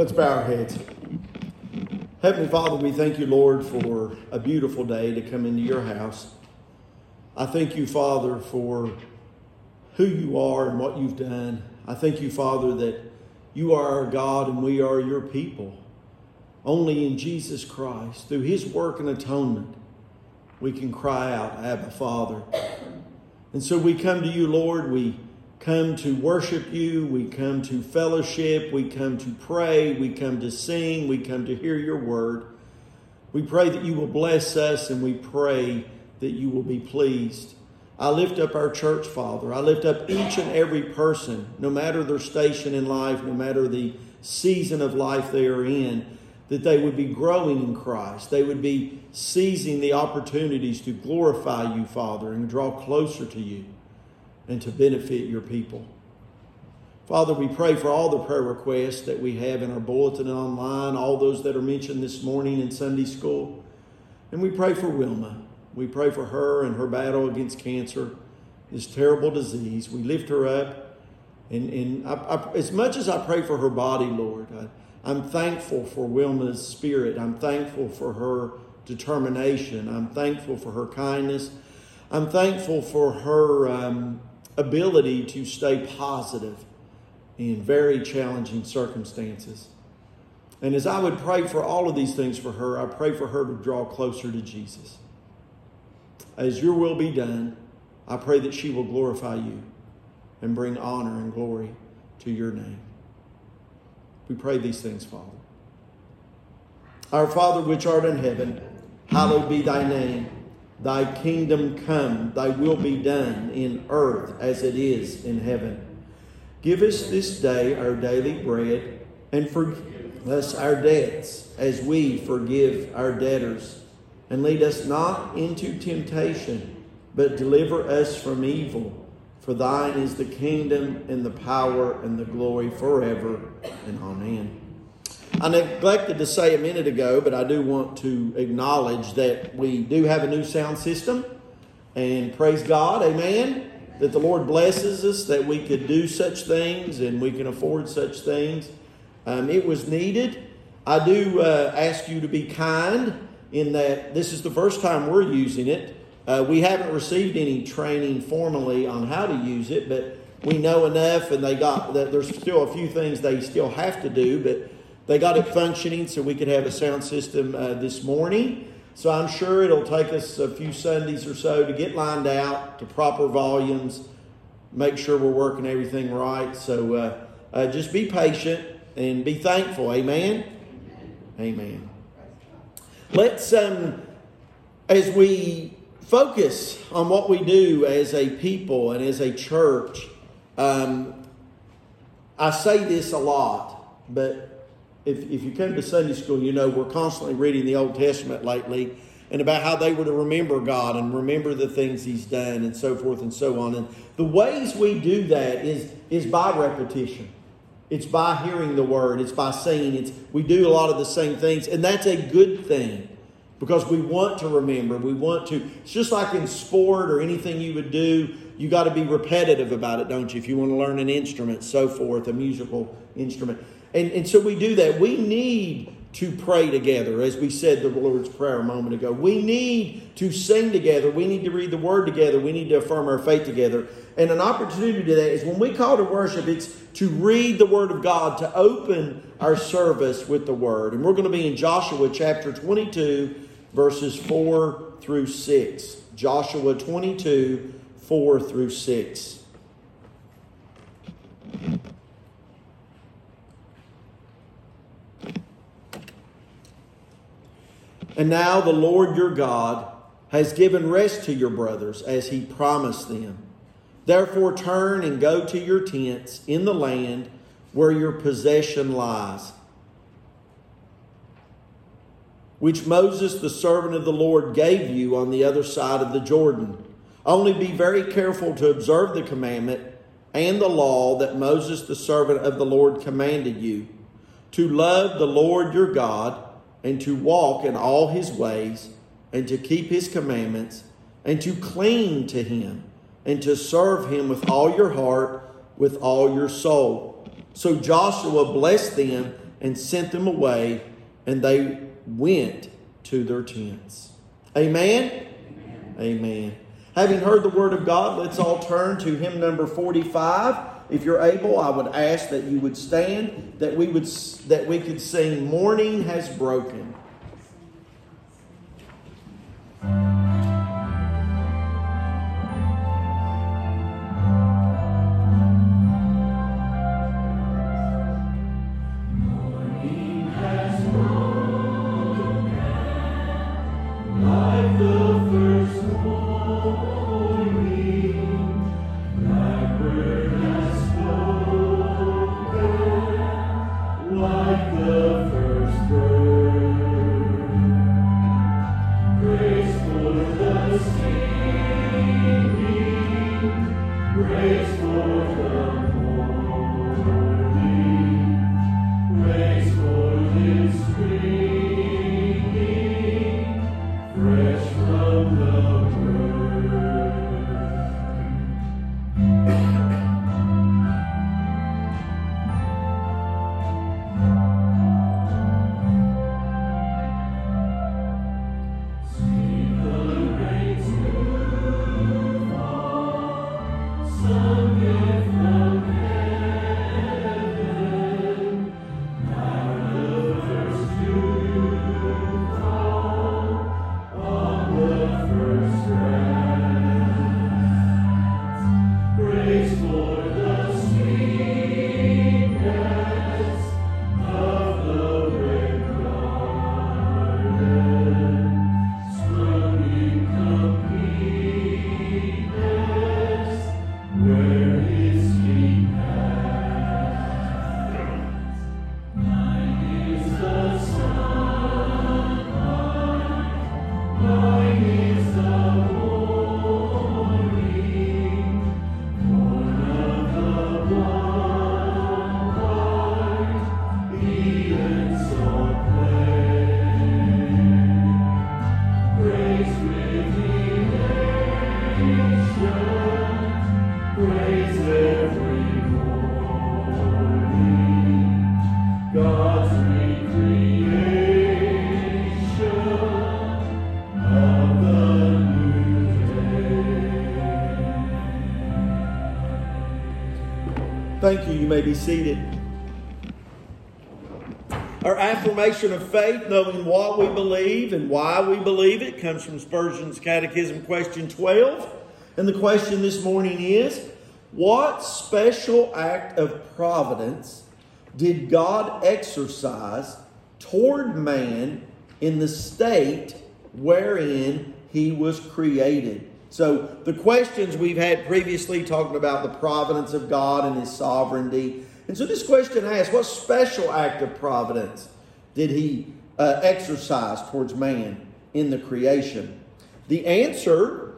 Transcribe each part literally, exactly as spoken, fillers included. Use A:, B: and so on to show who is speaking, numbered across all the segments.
A: Let's bow our heads. Heavenly Father, we thank you, Lord, for a beautiful day to come into your house. I thank you, Father, for who you are and what you've done. I thank you, Father, that you are our God and we are your people. Only in Jesus Christ, through his work and atonement, we can cry out, Abba, Father. And so we come to you, Lord. We come to worship you. We come to fellowship. We come to pray. We come to sing. We come to hear your word. We pray that you will bless us, and we pray that you will be pleased. I lift up our church, Father. I lift up each and every person, no matter their station in life, no matter the season of life they are in, that they would be growing in Christ. They would be seizing the opportunities to glorify you, Father, and draw closer to you and to benefit your people. Father, we pray for all the prayer requests that we have in our bulletin and online, all those that are mentioned this morning in Sunday school. And we pray for Wilma. We pray for her and her battle against cancer, this terrible disease. We lift her up. And, and I, I, as much as I pray for her body, Lord, I, I'm thankful for Wilma's spirit. I'm thankful for her determination. I'm thankful for her kindness. I'm thankful for her um, ability to stay positive in very challenging circumstances. And as I would pray for all of these things for her, I pray for her to draw closer to Jesus. As your will be done, I pray that she will glorify you and bring honor and glory to your name. We pray these things, Father. Our Father which art in heaven, hallowed be thy name. Thy kingdom come, thy will be done in earth as it is in heaven. Give us this day our daily bread, and forgive us our debts as we forgive our debtors. And lead us not into temptation, but deliver us from evil. For thine is the kingdom and the power and the glory forever. And amen. I neglected to say a minute ago, but I do want to acknowledge that we do have a new sound system. And praise God, amen, that the Lord blesses us, that we could do such things and we can afford such things. Um, it was needed. I do uh, ask you to be kind in that this is the first time we're using it. Uh, we haven't received any training formally on how to use it, but we know enough, and they got that there's still a few things they still have to do, but they got it functioning so we could have a sound system uh, this morning. So I'm sure it'll take us a few Sundays or so to get lined out to proper volumes, make sure we're working everything right. So uh, uh, just be patient and be thankful. Amen? Amen. Amen. Let's, um, as we focus on what we do as a people and as a church, um, I say this a lot, but if, if you come to Sunday school, you know we're constantly reading the Old Testament lately and about how they were to remember God and remember the things he's done and so forth and so on. And the ways we do that is, is by repetition. It's by hearing the word. It's by saying it's. We do a lot of the same things, and that's a good thing because we want to remember. We want to. It's just like in sport or anything you would do. You got to be repetitive about it, don't you? If you want to learn an instrument, so forth, a musical instrument. And, and so we do that. We need to pray together, as we said the Lord's Prayer a moment ago. We need to sing together. We need to read the Word together. We need to affirm our faith together. And an opportunity to that is when we call to worship, it's to read the Word of God, to open our service with the Word. And we're going to be in Joshua chapter twenty-two, verses four through six. Joshua twenty-two, four through six. And now the Lord your God has given rest to your brothers as he promised them. Therefore turn and go to your tents in the land where your possession lies, which Moses, the servant of the Lord, gave you on the other side of the Jordan. Only be very careful to observe the commandment and the law that Moses, the servant of the Lord, commanded you, to love the Lord your God, and to walk in all his ways, and to keep his commandments, and to cling to him, and to serve him with all your heart, with all your soul. So Joshua blessed them and sent them away, and they went to their tents. Amen? Amen. Amen. Having heard the word of God, let's all turn to hymn number forty-five. If you're able, I would ask that you would stand, that we would that we could sing "Morning Has Broken." Thank you. You may be seated. Our affirmation of faith, knowing what we believe and why we believe it, comes from Spurgeon's Catechism, question twelve. And the question this morning is, what special act of providence did God exercise toward man in the state wherein he was created? So the questions we've had previously talking about the providence of God and his sovereignty. And so this question asks, what special act of providence did he uh, exercise towards man in the creation? The answer,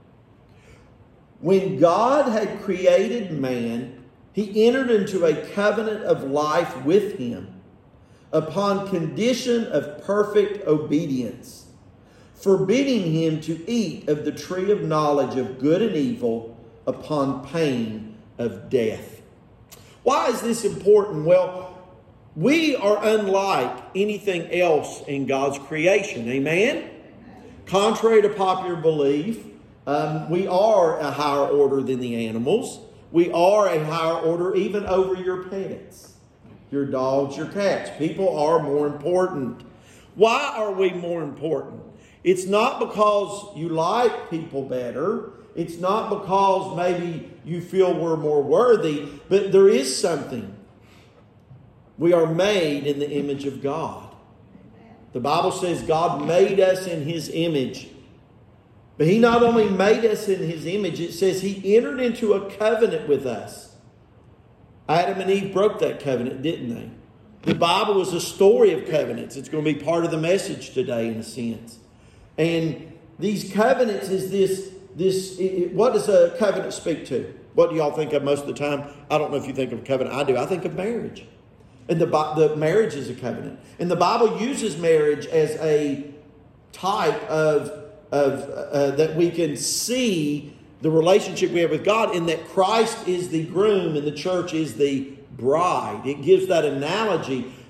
A: when God had created man, he entered into a covenant of life with him upon condition of perfect obedience, forbidding him to eat of the tree of knowledge of good and evil upon pain of death. Why is this important? Well, we are unlike anything else in God's creation. Amen? Contrary to popular belief, um, we are a higher order than the animals. We are a higher order even over your pets, your dogs, your cats. People are more important. Why are we more important? It's not because you like people better. It's not because maybe you feel we're more worthy. But there is something. We are made in the image of God. The Bible says God made us in his image. But he not only made us in his image, it says he entered into a covenant with us. Adam and Eve broke that covenant, didn't they? The Bible is a story of covenants. It's going to be part of the message today in a sense. And these covenants is this, this. What does a covenant speak to? What do y'all think of most of the time? I don't know if you think of a covenant. I do. I think of marriage. And the, the marriage is a covenant. And the Bible uses marriage as a type of, of uh, that we can see the relationship we have with God in that Christ is the groom and the church is the bride. It gives that analogy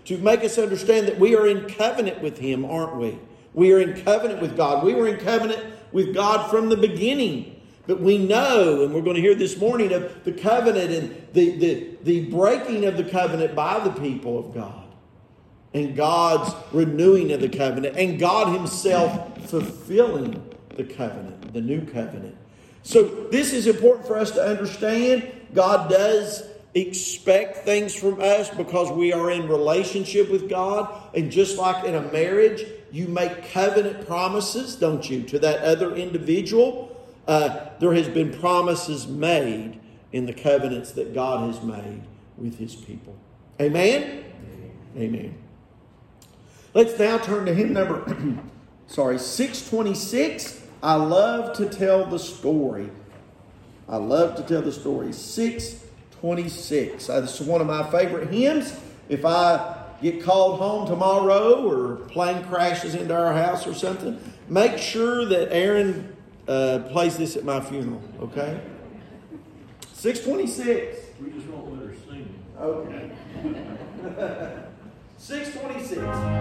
A: to make us understand that we are in covenant with Him, aren't we? We are in covenant with God. We were in covenant with God from the beginning. But we know, and we're going to hear this morning of the covenant and the, the, the breaking of the covenant by the people of God. And God's renewing of the covenant. And God Himself fulfilling the covenant, the new covenant. So this is important for us to understand. God does expect things from us because we are in relationship with God. And just like in a marriage, you make covenant promises, don't you, to that other individual. Uh, there has been promises made in the covenants that God has made with His people. Amen? Amen. Amen. Let's now turn to hymn number, sorry, six twenty-six. I love to tell the story. I love to tell the story. six twenty-six. Uh, this is one of my favorite hymns. If I get called home tomorrow or plane crashes into our house or something, make sure that Aaron uh, plays this at my funeral, okay? six twenty-six.
B: We just won't let her sing it.
A: Okay. six twenty-six.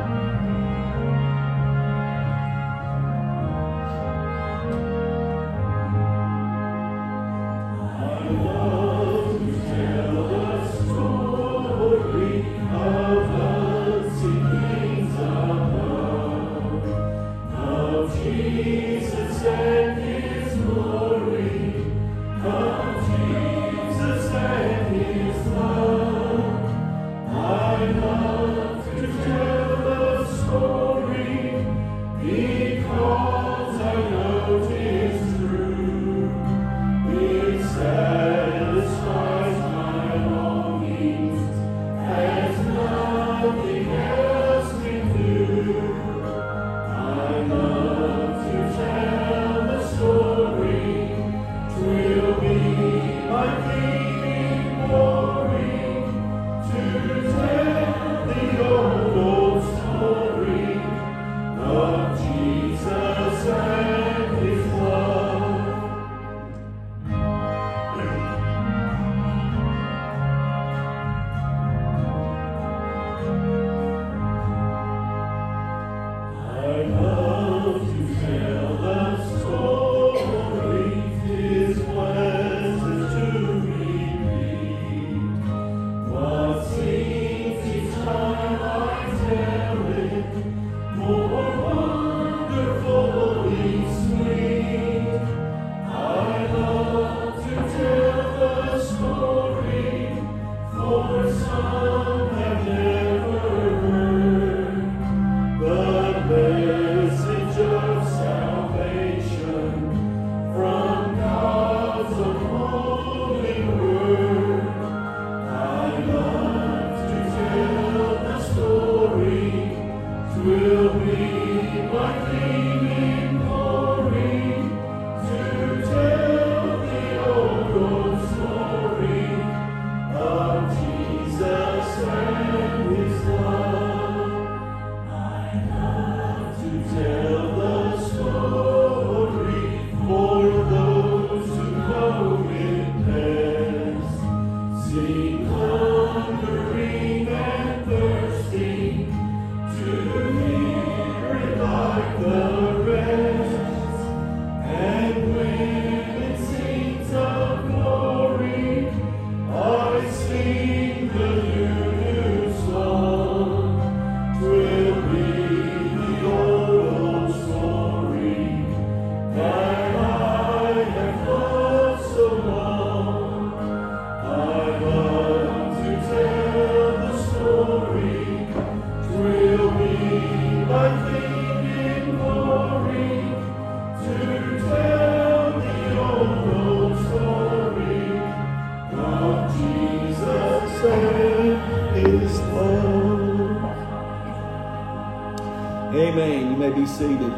A: Amen. You may be seated.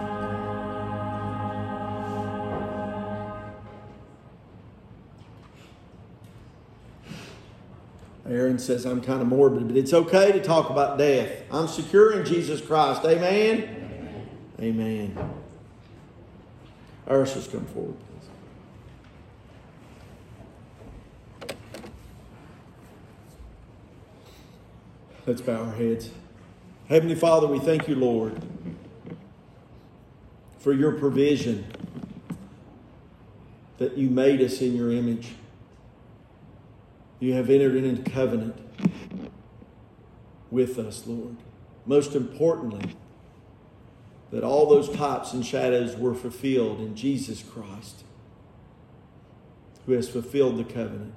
A: Aaron says I'm kind of morbid, but it's okay to talk about death. I'm secure in Jesus Christ. Amen? Amen. Amen. Ushers, come forward, please. Let's bow our heads. Heavenly Father, we thank you, Lord, for your provision that you made us in your image. You have entered into covenant with us, Lord. Most importantly, that all those types and shadows were fulfilled in Jesus Christ, who has fulfilled the covenant.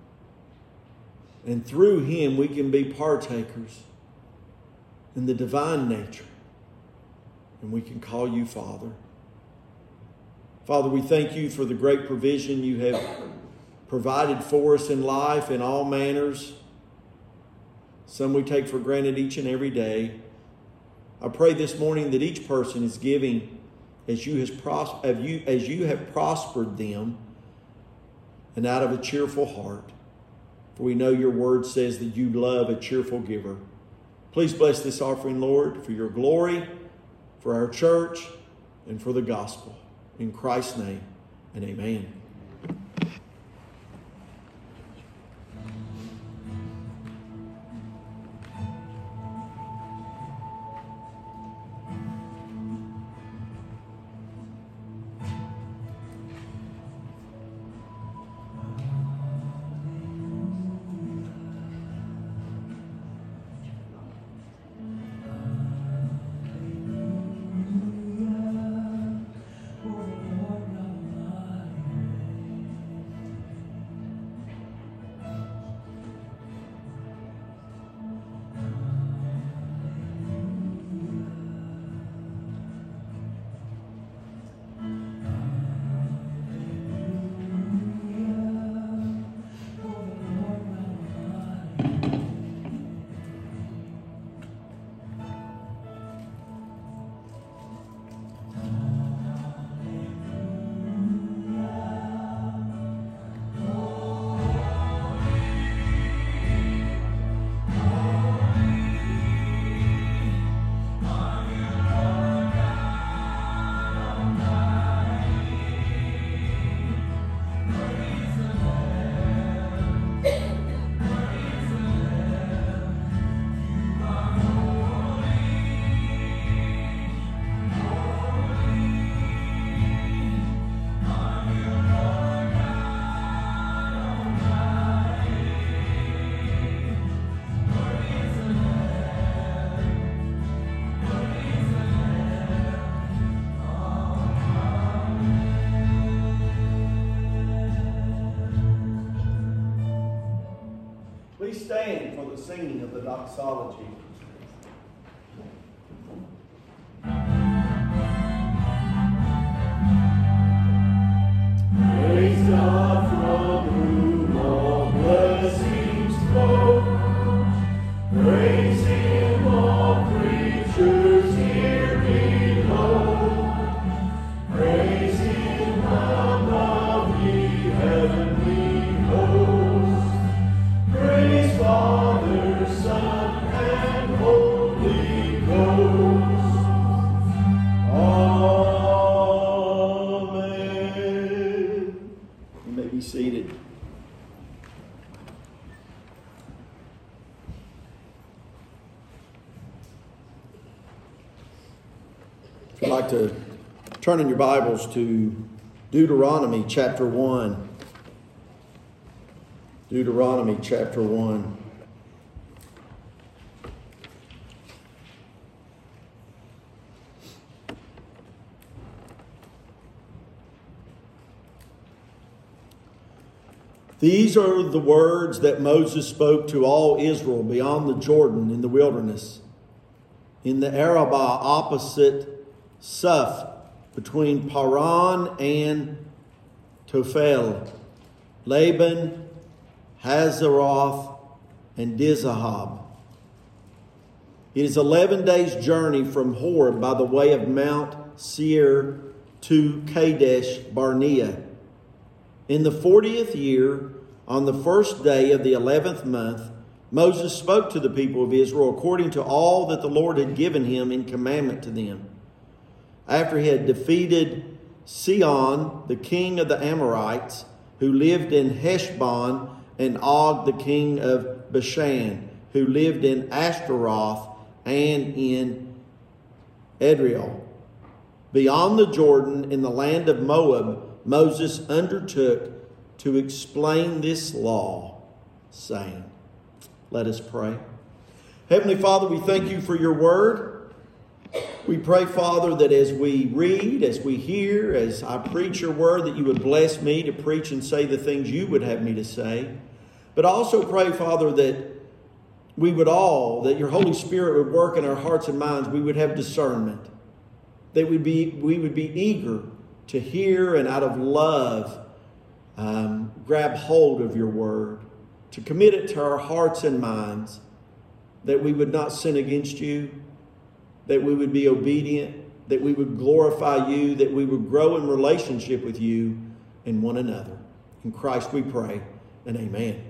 A: And through him we can be partakers in the divine nature. And we can call you Father. Father, we thank you for the great provision you have provided for us in life in all manners. Some we take for granted each and every day. I pray this morning that each person is giving as you, has pros- as you, as you have prospered them and out of a cheerful heart. For we know your word says that you love a cheerful giver. Please bless this offering, Lord, for your glory, for our church, and for the gospel. In Christ's name, and amen. Please stand for the singing of the doxology. Praise God from whom all blessings flow. Praise him, all creatures here below. Praise him above ye heavenly hosts. Praise Father, Son, and Holy Ghost. Amen. You may be seated. If you'd like to turn in your Bibles to Deuteronomy chapter one. Deuteronomy chapter one. These are the words that Moses spoke to all Israel beyond the Jordan in the wilderness, in the Arabah opposite Suph, between Paran and Tophel, Laban, Hazeroth, and Dizahab. It is eleven days' journey from Horeb by the way of Mount Seir to Kadesh Barnea. In the fortieth year, on the first day of the eleventh month, Moses spoke to the people of Israel according to all that the Lord had given him in commandment to them. After he had defeated Sihon, the king of the Amorites, who lived in Heshbon, and Og, the king of Bashan, who lived in Ashtaroth and in Edrei. Beyond the Jordan, in the land of Moab, Moses undertook to explain this law, saying, let us pray. Heavenly Father, we thank you for your word. We pray, Father, that as we read, as we hear, as I preach your word, that you would bless me to preach and say the things you would have me to say. But I also pray, Father, that we would all, that your Holy Spirit would work in our hearts and minds. We would have discernment. That we'd be, we would be eager to hear and out of love um, grab hold of your word. To commit it to our hearts and minds. That we would not sin against you. That we would be obedient. That we would glorify you. That we would grow in relationship with you and one another. In Christ we pray, and amen.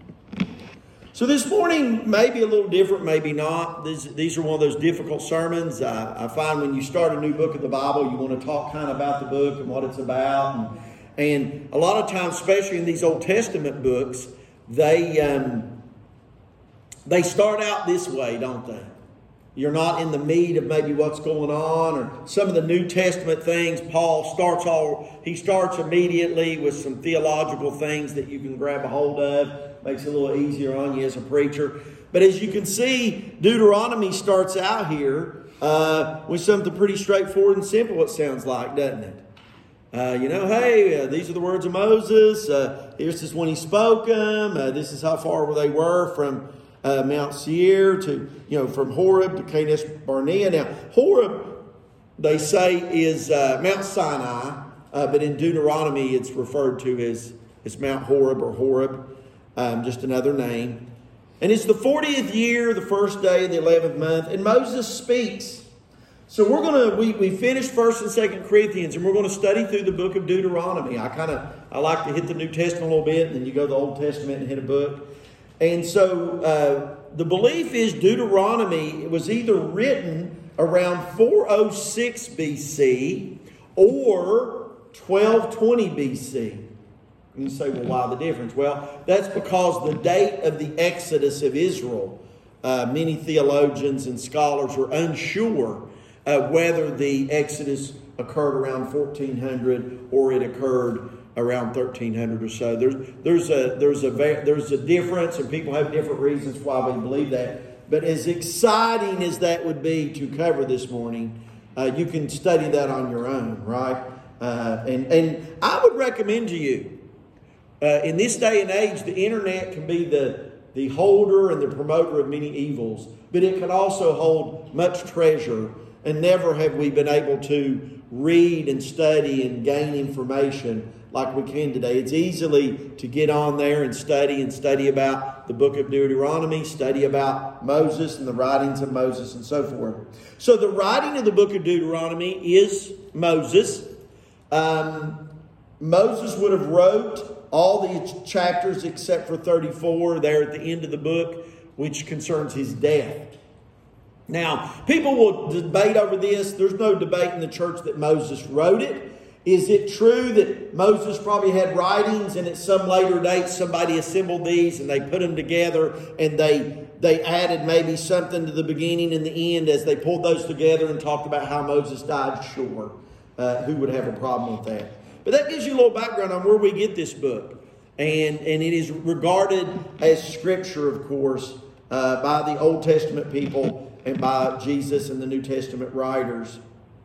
A: So this morning, maybe a little different, maybe not. These, these are one of those difficult sermons. I, I find when you start a new book of the Bible, you want to talk kind of about the book and what it's about. And, and a lot of times, especially in these Old Testament books, they um, they start out this way, don't they? You're not in the meat of maybe what's going on, or some of the New Testament things. Paul starts all, he starts immediately with some theological things that you can grab a hold of. Makes it a little easier on you as a preacher. But as you can see, Deuteronomy starts out here uh, with something pretty straightforward and simple, it sounds like, doesn't it? Uh, you know, hey, uh, these are the words of Moses. Uh, here's this when he spoke them. Uh, this is how far they were from uh, Mount Seir to, you know, from Horeb to Kadesh Barnea. Now, Horeb, they say, is uh, Mount Sinai. Uh, but in Deuteronomy, it's referred to as, as Mount Horeb or Horeb. Um, just another name. And it's the fortieth year, the first day of the eleventh month. And Moses speaks. So we're going to, we, we finished first and second Corinthians, and we're going to study through the book of Deuteronomy. I kind of, I like to hit the New Testament a little bit, and then you go to the Old Testament and hit a book. And so uh, the belief is Deuteronomy was either written around four oh six B C or twelve twenty B C. And you say, well, why the difference? Well, that's because the date of the Exodus of Israel, uh, many theologians and scholars are unsure uh, whether the Exodus occurred around fourteen hundred or it occurred around thirteen hundred or so. There's there's a there's a there's a difference, and people have different reasons why we believe that. But as exciting as that would be to cover this morning, uh, you can study that on your own, right? Uh, and and I would recommend to you. Uh, in this day and age, the internet can be the, the holder and the promoter of many evils, but it can also hold much treasure. And never have we been able to read and study and gain information like we can today. It's easily to get on there and study and study about the book of Deuteronomy, study about Moses and the writings of Moses and so forth. So the writing of the book of Deuteronomy is Moses. Um, Moses would have wrote all the chapters except for thirty-four there at the end of the book, which concerns his death. Now, people will debate over this. There's no debate in the church that Moses wrote it. Is it true that Moses probably had writings and at some later date somebody assembled these and they put them together and they, they added maybe something to the beginning and the end as they pulled those together and talked about how Moses died? Sure. Uh, who would have a problem with that? But that gives you a little background on where we get this book. And, and it is regarded as scripture, of course, uh, by the Old Testament people and by Jesus and the New Testament writers.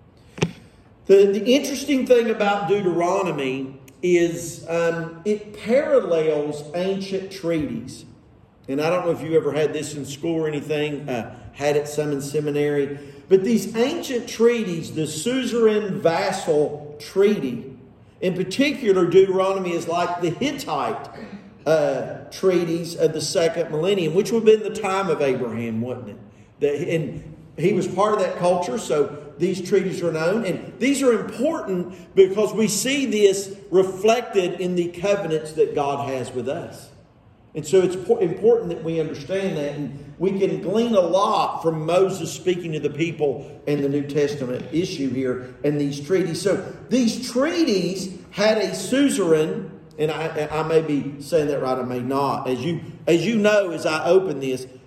A: The, the interesting thing about Deuteronomy is um, it parallels ancient treaties. And I don't know if you ever had this in school or anything, uh, had it some in seminary. But these ancient treaties, the suzerain vassal treaty, in particular, Deuteronomy is like the Hittite uh, treaties of the second millennium, which would have been the time of Abraham, wouldn't it? The, and he was part of that culture, so these treaties are known. And these are important because we see this reflected in the covenants that God has with us. And so it's important that we understand that. And we can glean a lot from Moses speaking to the people in the New Testament issue here and these treaties. So these treaties had a suzerain, and I, I may be saying that right, I may not. As you, as you know, as I open this,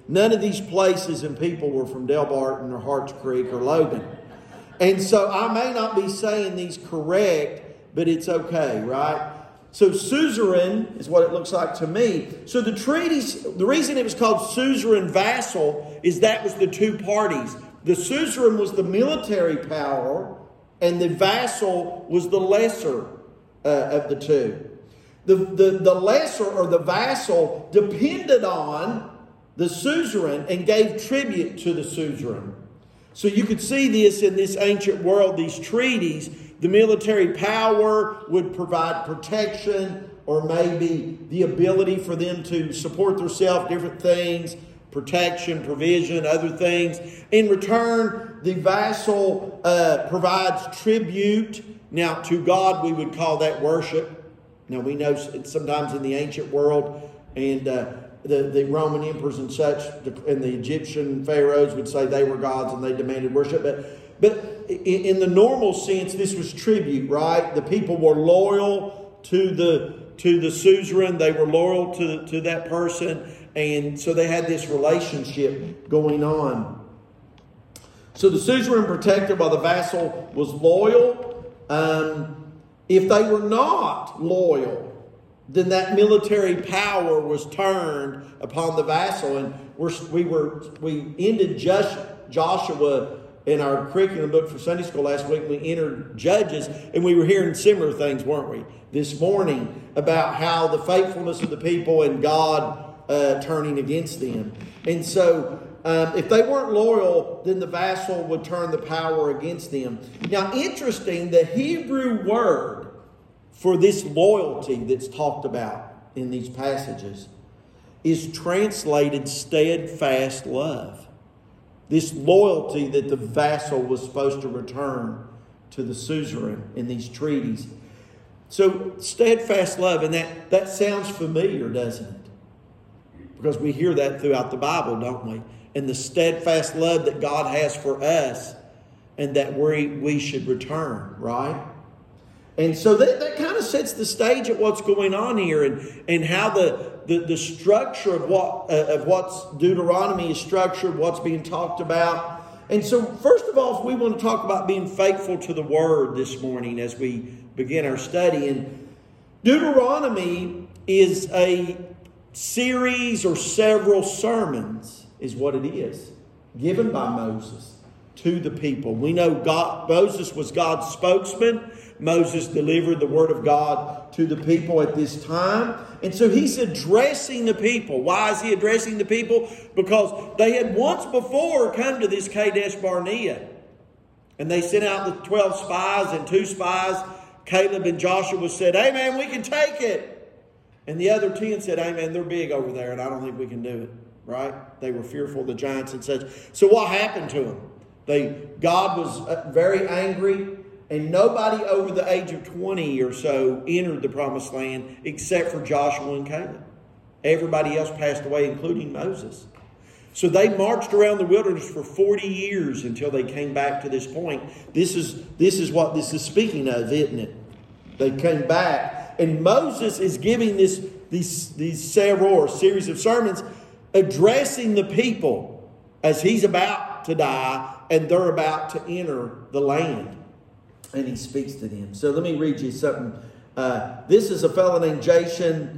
A: none of these places and people were from Del Barton or Harts Creek or Logan. And so I may not be saying these correct, but it's okay, right? So suzerain is what it looks like to me. So the treaties, the reason it was called suzerain vassal is that was the two parties. The suzerain was the military power and the vassal was the lesser uh, of the two. The, the, the lesser or the vassal depended on the suzerain and gave tribute to the suzerain. So you could see this in this ancient world, these treaties. The military power would provide protection or maybe the ability for them to support themselves, different things, protection, provision, other things. In return, the vassal uh, provides tribute. Now, to God, we would call that worship. Now, we know sometimes in the ancient world and uh, the, the Roman emperors and such and the Egyptian pharaohs would say they were gods and they demanded worship. But, but in, in the normal sense, this was tribute, right? The people were loyal to the to the suzerain. They were loyal to, to that person. And so they had this relationship going on. So the suzerain protected while the vassal was loyal. Um, if they were not loyal, then that military power was turned upon the vassal. And we're, we were we ended Joshua in our curriculum book for Sunday school last week. We entered Judges, and we were hearing similar things, weren't we? This morning about how the faithfulness of the people and God uh, turning against them. And so um, if they weren't loyal, then the vassal would turn the power against them. Now, interesting, the Hebrew word for this loyalty that's talked about in these passages is translated steadfast love. This loyalty that the vassal was supposed to return to the suzerain in these treaties. So, steadfast love, and that, that sounds familiar, doesn't it? Because we hear that throughout the Bible, don't we? And the steadfast love that God has for us and that we, we should return, right? And so that, that kind of sets the stage of what's going on here and, and how the, the, the structure of what uh, of what's Deuteronomy is structured, what's being talked about. And so first of all, if we want to talk about being faithful to the Word this morning as we begin our study. And Deuteronomy is a series or several sermons is what it is, given by Moses to the people. We know God, Moses was God's spokesman. Moses delivered the word of God to the people at this time. And so he's addressing the people. Why is he addressing the people? Because they had once before come to this Kadesh Barnea. And they sent out the twelve spies and two spies. Caleb and Joshua said, "Hey man, we can take it." And the other ten said, "Hey man, they're big over there and I don't think we can do it." Right? They were fearful of the giants and such. So what happened to them? They, God was very angry. And nobody over the age of twenty or so entered the promised land except for Joshua and Caleb. Everybody else passed away, including Moses. So they marched around the wilderness for forty years until they came back to this point. This is, this is what this is speaking of, isn't it? They came back. And Moses is giving this, these, these several or series of sermons addressing the people as he's about to die and they're about to enter the land. And he speaks to them. So let me read you something. Uh, this is a fellow named Jason,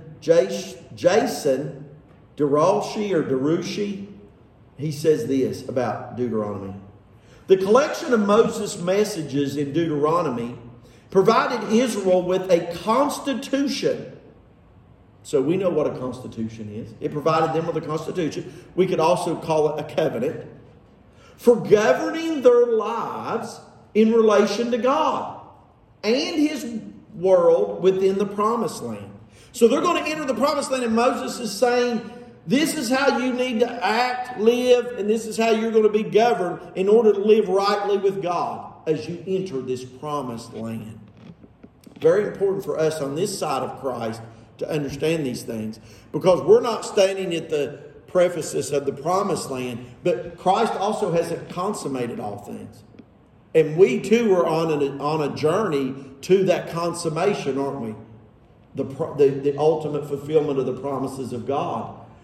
A: Jason Derashi or Derushi. He says this about Deuteronomy. The collection of Moses' messages in Deuteronomy provided Israel with a constitution. So we know what a constitution is. It provided them with a constitution. We could also call it a covenant for governing their lives in relation to God and His world within the promised land. So they're going to enter the promised land, and Moses is saying, this is how you need to act, live, and this is how you're going to be governed in order to live rightly with God as you enter this promised land. Very important for us on this side of Christ to understand these things, because we're not standing at the prefaces of the promised land, but Christ also hasn't consummated all things. And we too are on a, on a journey to that consummation, aren't we? The, the, the ultimate fulfillment of the promises of God.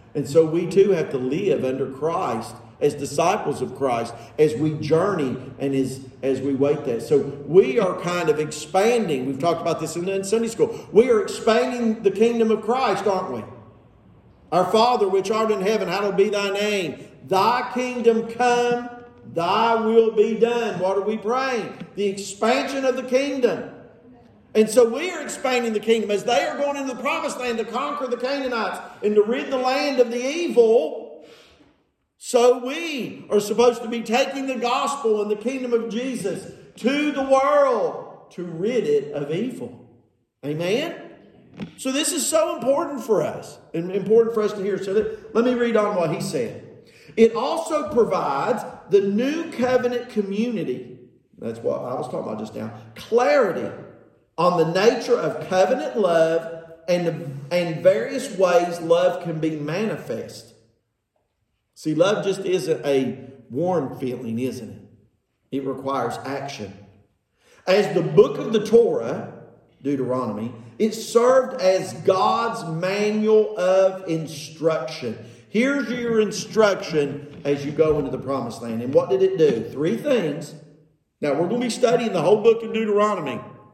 A: And so we too have to live under Christ as disciples of Christ as we journey and as, as we wait that. So we are kind of expanding. We've talked about this in, in Sunday school. We are expanding the kingdom of Christ, aren't we? Our Father, which art in heaven, hallowed be thy name. Thy kingdom come, thy will be done. What are we praying? The expansion of the kingdom. And so we are expanding the kingdom as they are going into the promised land to conquer the Canaanites and to rid the land of the evil. So we are supposed to be taking the gospel and the kingdom of Jesus to the world to rid it of evil. Amen? So this is so important for us and important for us to hear. So let, let me read on what he said. It also provides the new covenant community. That's what I was talking about just now. Clarity on the nature of covenant love and, and various ways love can be manifest. See, love just isn't a warm feeling, isn't it? It requires action. As the book of the Torah, Deuteronomy, it served as God's manual of instruction. Here's your instruction as you go into the promised land. And what did it do? Three things. Now, we're going to be studying the whole book of Deuteronomy.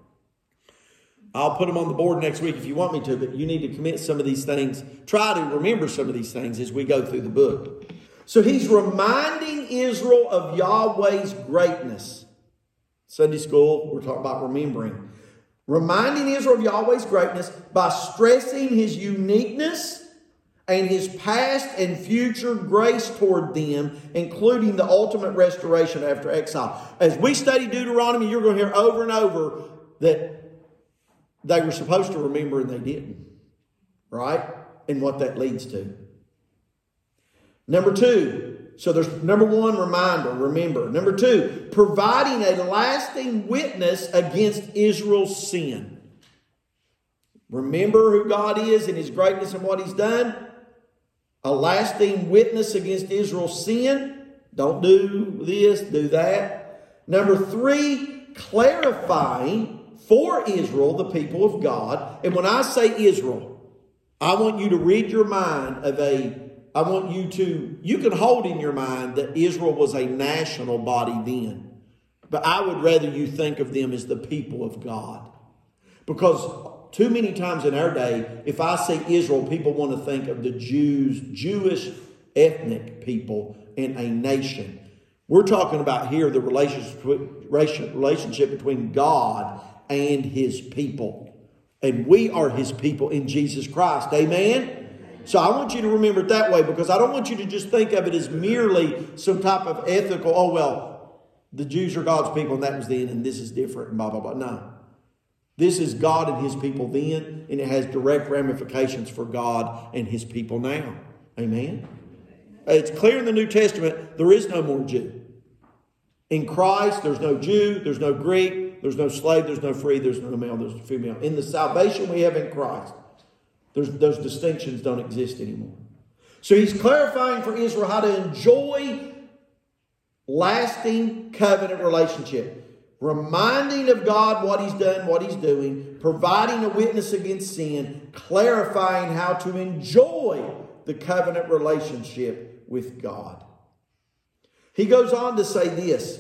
A: I'll put them on the board next week if you want me to, but you need to commit some of these things. Try to remember some of these things as we go through the book. So he's reminding Israel of Yahweh's greatness. Sunday school, we're talking about remembering. Reminding Israel of Yahweh's greatness by stressing his uniqueness and his past and future grace toward them, including the ultimate restoration after exile. As we study Deuteronomy, you're going to hear over and over that they were supposed to remember and they didn't. Right? And what that leads to. Number two. So there's number one, reminder, remember. Number two, providing a lasting witness against Israel's sin. Remember who God is and his greatness and what he's done. A lasting witness against Israel's sin. Don't do this, do that. Number three, clarifying for Israel, the people of God. And when I say Israel, I want you to rid your mind of a, I want you to, you can hold in your mind that Israel was a national body then. But I would rather you think of them as the people of God. Because too many times in our day, if I say Israel, people want to think of the Jews, Jewish ethnic people in a nation. We're talking about here the relationship, relationship between God and his people. And we are his people in Jesus Christ. Amen? So I want you to remember it that way, because I don't want you to just think of it as merely some type of ethical, oh, well, the Jews are God's people and that was then and this is different and blah, blah, blah. No. This is God and his people then, and it has direct ramifications for God and his people now. Amen? It's clear in the New Testament, there is no more Jew. In Christ, there's no Jew, there's no Greek, there's no slave, there's no free, there's no male, there's no female. In the salvation we have in Christ, there's, those distinctions don't exist anymore. So he's clarifying for Israel how to enjoy lasting covenant relationship. Reminding of God what he's done, what he's doing, providing a witness against sin, clarifying how to enjoy the covenant relationship with God. He goes on to say this.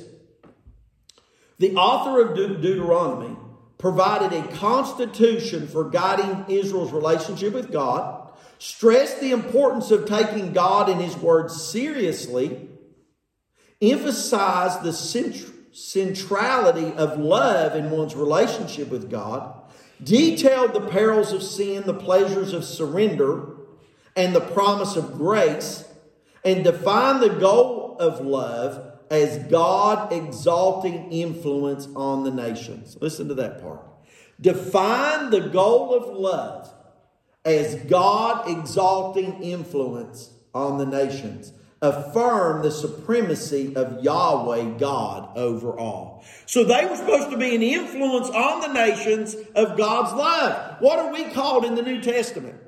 A: The author of De- Deuteronomy provided a constitution for guiding Israel's relationship with God, stressed the importance of taking God and his word seriously, emphasized the central centrality of love in one's relationship with God, detailed the perils of sin, the pleasures of surrender, and the promise of grace, and defined the goal of love as God exalting influence on the nations. Listen to that part. Define the goal of love as God exalting influence on the nations. Affirm the supremacy of Yahweh God over all. So they were supposed to be an influence on the nations of God's love. What are we called in the New Testament?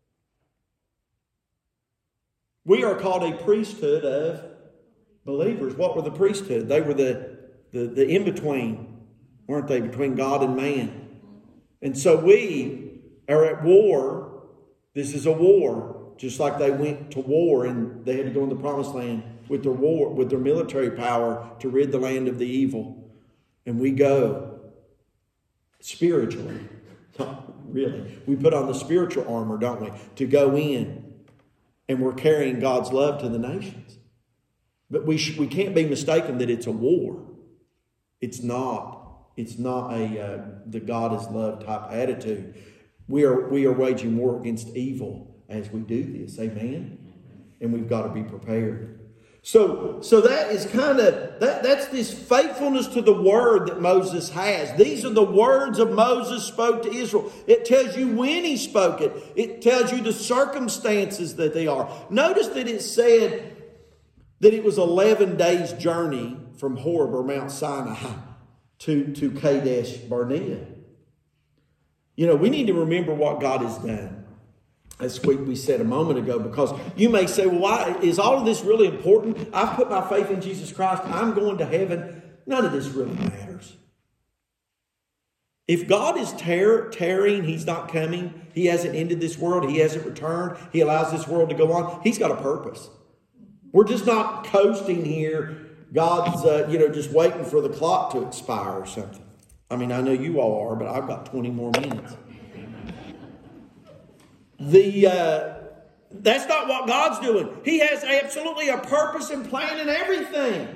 A: We are called a priesthood of believers. What were the priesthood? They were the, the, the in-between, weren't they, between God and man. And so we are at war. This is a war. just like they went to war and they had to go in the promised land with their war, with their military power to rid the land of the evil. And we go spiritually. Not really. We put on the spiritual armor, don't we? To go in. And we're carrying God's love to the nations. But we sh- we can't be mistaken that it's a war. It's not. It's not a uh, the God is love type attitude. We are we are waging war against evil as we do this. Amen? And we've got to be prepared. So, so that is kind of, that, that's this faithfulness to the word that Moses has. These are the words of Moses spoke to Israel. It tells you when he spoke it. It tells you the circumstances that they are. Notice that it said that it was eleven days journey from Horeb or Mount Sinai to, to Kadesh Barnea. You know, we need to remember what God has done. As we, we said a moment ago, because you may say, well, why is all of this really important? I've put my faith in Jesus Christ. I'm going to heaven. None of this really matters. If God is tar- tarrying, He's not coming. He hasn't ended this world. He hasn't returned. He allows this world to go on. He's got a purpose. We're just not coasting here. God's, uh, you know, just waiting for the clock to expire or something. I mean, I know you all are, but I've got twenty more minutes. The uh, that's not what God's doing. He has absolutely a purpose and plan in everything.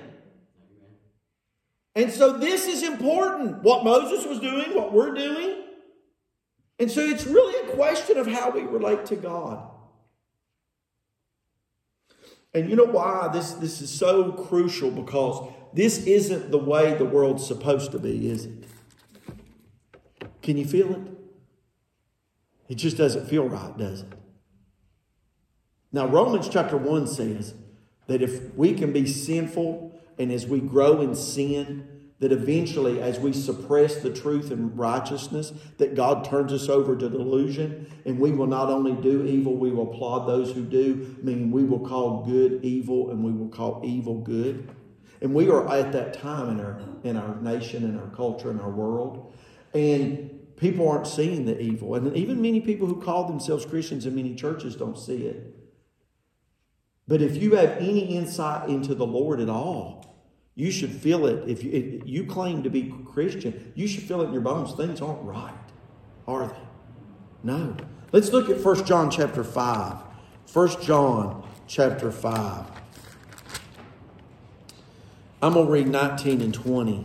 A: And so this is important. What Moses was doing, what we're doing. And so it's really a question of how we relate to God. And you know why this, this is so crucial? Because this isn't the way the world's supposed to be, is it? Can you feel it? It just doesn't feel right, does it? Now, Romans chapter one says that if we can be sinful and as we grow in sin, that eventually as we suppress the truth and righteousness, that God turns us over to delusion, and we will not only do evil, we will applaud those who do, meaning we will call good evil and we will call evil good. And we are at that time in our, in our nation, in our culture, in our world. And people aren't seeing the evil. And even many people who call themselves Christians in many churches don't see it. But if you have any insight into the Lord at all, you should feel it. If you, if you claim to be Christian, you should feel it in your bones. Things aren't right, are they? No. Let's look at First John chapter five. First John chapter five. I'm going to read nineteen and twenty.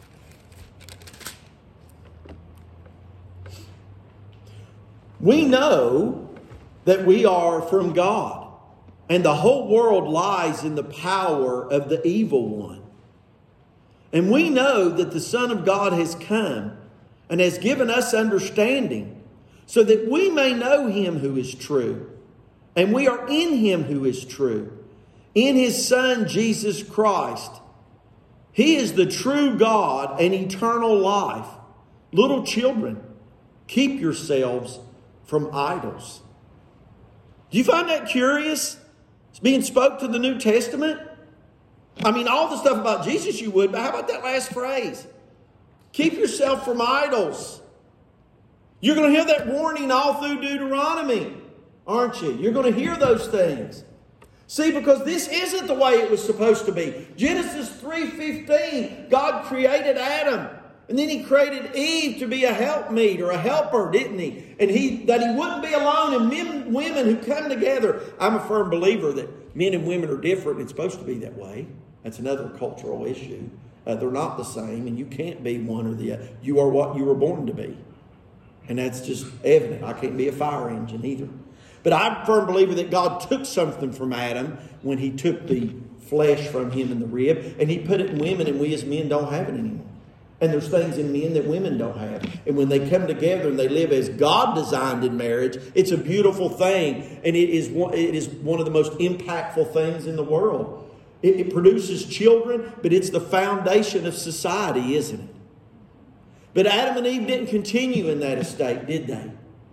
A: We know that we are from God, and the whole world lies in the power of the evil one. And we know that the Son of God has come and has given us understanding, so that we may know Him who is true. And we are in Him who is true, in His Son Jesus Christ. He is the true God and eternal life. Little children, keep yourselves from idols. Do you find that curious? It's being spoke to the New Testament. I mean, all the stuff about Jesus you would, but how about that last phrase? Keep yourself from idols. You're going to hear that warning all through Deuteronomy, aren't you? You're going to hear those things. See, because this isn't the way it was supposed to be. Genesis three fifteen, God created Adam. And then He created Eve to be a helpmeet or a helper, didn't He? And he that He wouldn't be alone, and men, women who come together. I'm a firm believer that men and women are different. It's supposed to be that way. That's another cultural issue. Uh, they're not the same, and you can't be one or the other. You are what you were born to be. And that's just evident. I can't be a fire engine either. But I'm a firm believer that God took something from Adam when He took the flesh from him in the rib, and He put it in women, and we as men don't have it anymore. And there's things in men that women don't have. And when they come together and they live as God designed in marriage, it's a beautiful thing. And it is one, it is one of the most impactful things in the world. It, it produces children, but it's the foundation of society, isn't it? But Adam and Eve didn't continue in that estate, did they?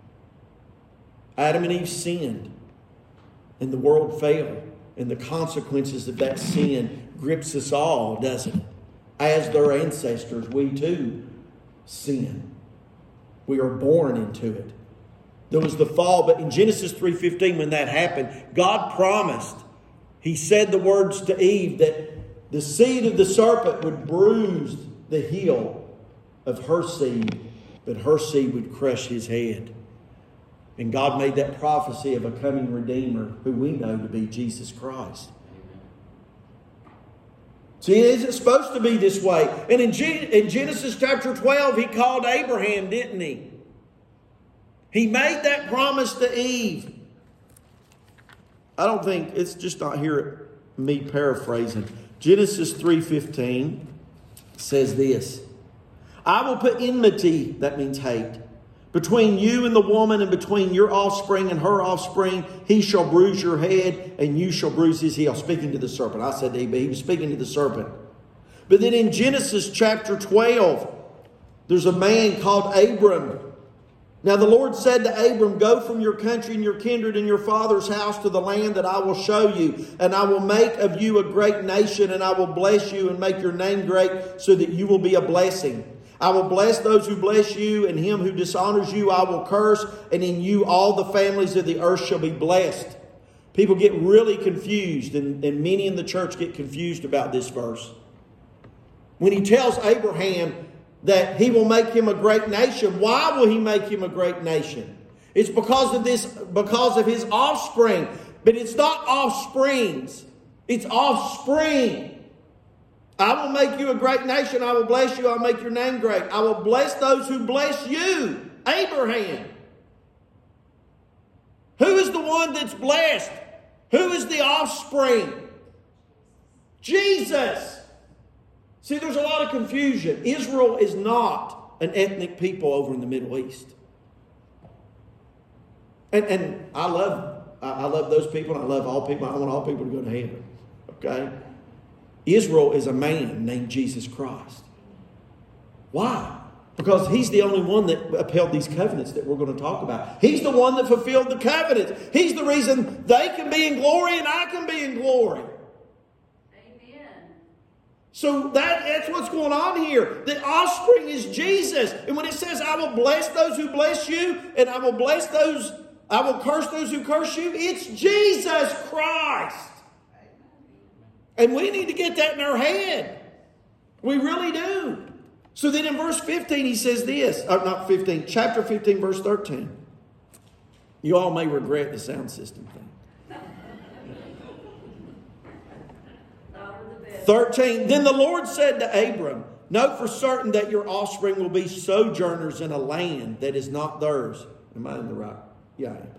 A: Adam and Eve sinned. And the world failed. And the consequences of that sin grips us all, doesn't it? As their ancestors, we too sin. We are born into it. there was the fall. But in Genesis three fifteen, when that happened, God promised. He said the words to Eve that the seed of the serpent would bruise the heel of her seed, but her seed would crush his head. And God made that prophecy of a coming Redeemer who we know to be Jesus Christ. See, is it supposed to be this way? And in, Gen- in Genesis chapter twelve, He called Abraham, didn't He? He made that promise to Eve. I don't think, it's just not here me paraphrasing. Genesis three fifteen says this. I will put enmity, that means hate, between you and the woman, and between your offspring and her offspring. He shall bruise your head, and you shall bruise his heel. Speaking to the serpent. I said Eve, but he was speaking to the serpent. But then in Genesis chapter twelve, there's a man called Abram. Now the Lord said to Abram, go from your country and your kindred and your father's house to the land that I will show you. And I will make of you a great nation, and I will bless you and make your name great, so that you will be a blessing. I will bless those who bless you, and him who dishonors you I will curse, and in you all the families of the earth shall be blessed. People get really confused, and, and many in the church get confused about this verse. When he tells Abraham that he will make him a great nation, why will he make him a great nation? It's because of this, because of his offspring. But it's not offsprings. It's offspring. I will make you a great nation. I will bless you. I'll make your name great. I will bless those who bless you. Abraham. Who is the one that's blessed? Who is the offspring? Jesus. See, there's a lot of confusion. Israel is not an ethnic people over in the Middle East. And, and I love I love those people, and I love all people. I want all people to go to heaven. Okay? Israel is a man named Jesus Christ. Why? Because he's the only one that upheld these covenants that we're going to talk about. He's the one that fulfilled the covenants. He's the reason they can be in glory and I can be in glory.
C: Amen.
A: So that, that's what's going on here. The offspring is Jesus. And when it says, I will bless those who bless you, and I will bless those, I will curse those who curse you, it's Jesus Christ. And we need to get that in our head. We really do. So then in verse fifteen, he says this. Uh, not fifteen, chapter fifteen, verse thirteen. You all may regret the sound system thing. thirteen. Then the Lord said to Abram, know for certain that your offspring will be sojourners in a land that is not theirs. Am I in the right? Yeah, I am.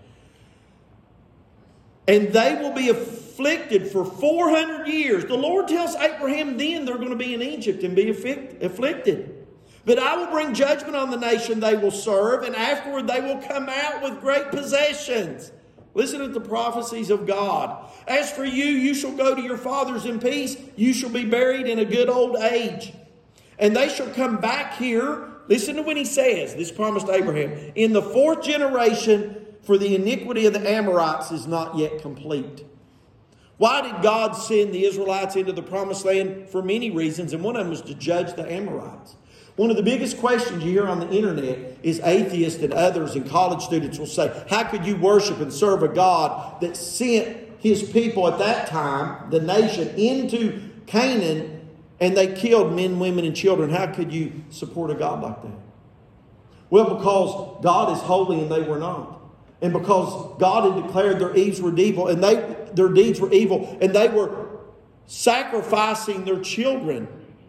A: And they will be afflicted for four hundred years. The Lord tells Abraham then they're going to be in Egypt and be afflicted. But I will bring judgment on the nation they will serve, and afterward they will come out with great possessions. Listen to the prophecies of God. As for you, you shall go to your fathers in peace. You shall be buried in a good old age. And they shall come back here. Listen to what he says. This promised Abraham. In the fourth generation, for the iniquity of the Amorites is not yet complete. Why did God send the Israelites into the promised land? For many reasons, and one of them was to judge the Amorites. One of the biggest questions you hear on the internet is atheists and others and college students will say, how could you worship and serve a God that sent his people at that time, the nation, into Canaan, and they killed men, women, and children? How could you support a God like that? Well, because God is holy and they were not. And because God had declared their deeds were evil, and they their deeds were evil, and they were sacrificing their children.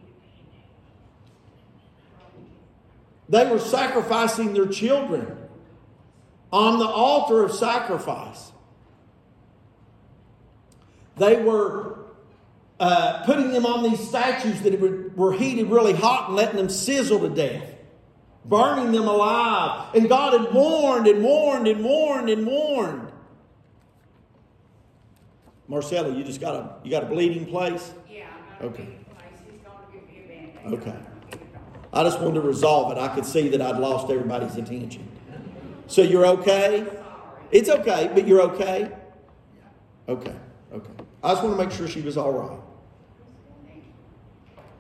A: They were sacrificing their children on the altar of sacrifice. They were uh, putting them on these statues that were heated really hot and letting them sizzle to death. Burning them alive. And God had warned and warned and warned and warned. Marcella, you just got a you got a bleeding place?
C: Yeah, I've got
A: Okay.
C: a bleeding place. He's going to give me a band-aid.
A: Okay. I just wanted to resolve it. I could see that I'd lost everybody's attention. So you're okay? It's okay, but you're okay? Okay. Okay. I just want to make sure she was all right.